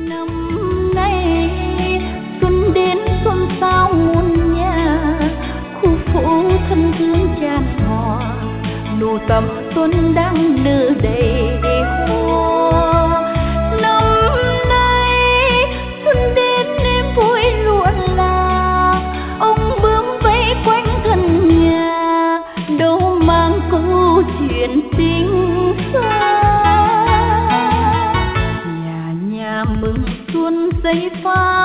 Năm nay xuân đến xuân sao muôn nhà, khu phố thân thương tràn hòa, nụ tầm xuân đang nở đầy hoa. Năm nay xuân đến em vui luôn là ông bướm vây quanh thân nhà, đâu mang câu chuyện tình xa. Nhà nhà mừng xuân giấy pha